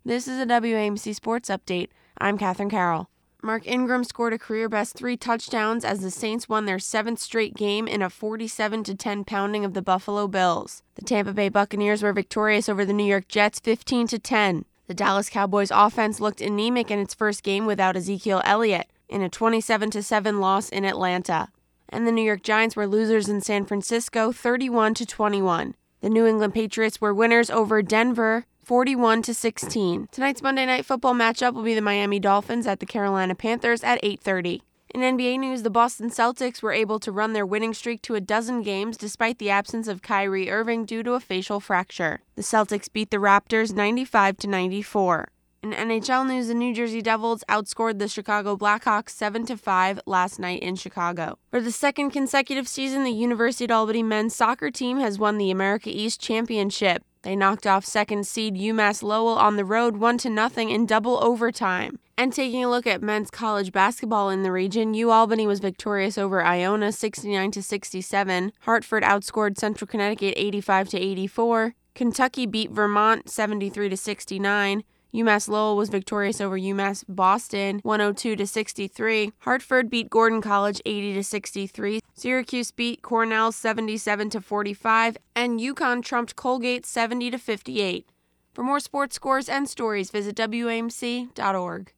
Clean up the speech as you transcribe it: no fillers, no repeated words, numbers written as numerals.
This is a WAMC Sports Update. I'm Katherine Carroll. Mark Ingram scored a career-best 3 touchdowns as the Saints won their 7th straight game in a 47-10 pounding of the Buffalo Bills. The Tampa Bay Buccaneers were victorious over the New York Jets 15-10. The Dallas Cowboys offense looked anemic in its first game without Ezekiel Elliott in a 27-7 loss in Atlanta. And the New York Giants were losers in San Francisco 31-21. The New England Patriots were winners over Denver 41-16. Tonight's Monday Night Football matchup will be the Miami Dolphins at the Carolina Panthers at 8:30. In NBA news, the Boston Celtics were able to run their winning streak to a dozen games despite the absence of Kyrie Irving due to a facial fracture. The Celtics beat the Raptors 95-94. In NHL news, the New Jersey Devils outscored the Chicago Blackhawks 7-5 last night in Chicago. For the second consecutive season, the University at Albany men's soccer team has won the America East Championship. They knocked off second seed UMass Lowell on the road 1-0 in double overtime. And taking a look at men's college basketball in the region, UAlbany was victorious over Iona 69-67. Hartford outscored Central Connecticut 85-84. Kentucky beat Vermont 73-69. UMass Lowell was victorious over UMass Boston 102-63. Hartford beat Gordon College 80-63. Syracuse beat Cornell 77-45, and UConn trumped Colgate 70-58. For more sports scores and stories, visit WAMC.org.